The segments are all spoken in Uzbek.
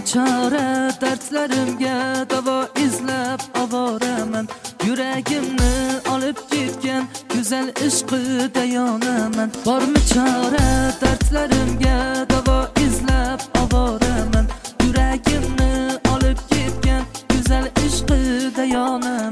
chora dardlarimga davo izlab ovoraman. Yuragimni olib ketgan go'zal ishqida yonaman. Bormi chora dardlarimga davo izlab ovoraman. Yuragimni olib ketgan go'zal ishqida yonaman.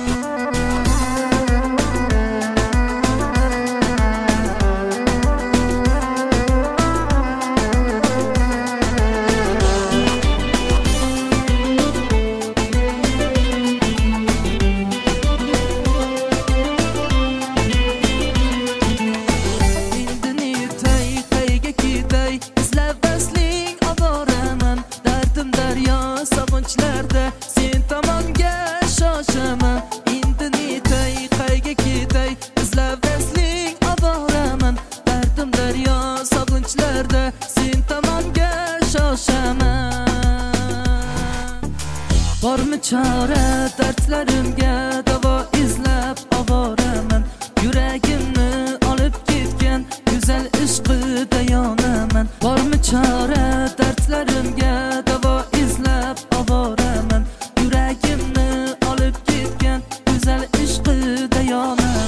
Sen tomonga shoshaman, indini tay qayga ketay, izlavasling oboraman. Dardim daryo sog'inchlarda sen tomonga shoshaman. Bormi chora dardlarimga davo izlab oboraman. Yuragimni olib ketgan go'zal ishqida yonaman. Bormi chora dardlarimga davo izlab oboraman. Yuragimni olib ketgan go'zal ishqida yonaman.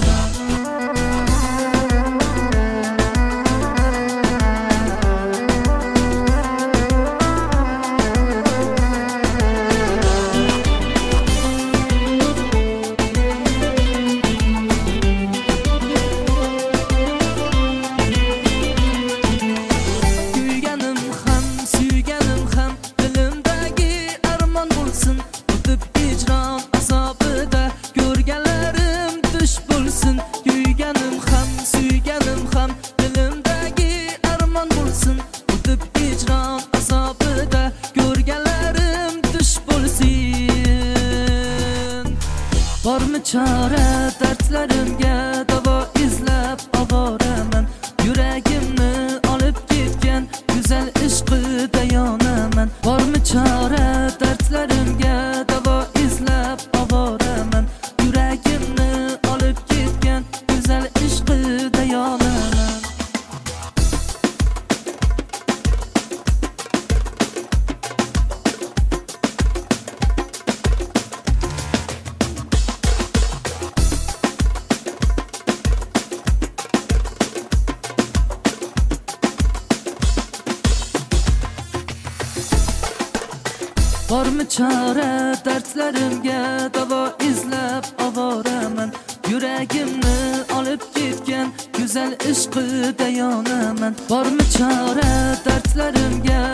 Bormi chora dardlarimga davo izlab oboraman. Yuragimni olib ketgan go'zal ishqida yonaman. Bormi chora dardlarimga davo izlab oboraman. Yuragimni olib ketgan go'zal ishqida yonaman. Bormi chora dardlarimga davo izlab oboraman. Yuragimni olib ketgan go'zal ishqida yonaman. Bormi chora dardlarimga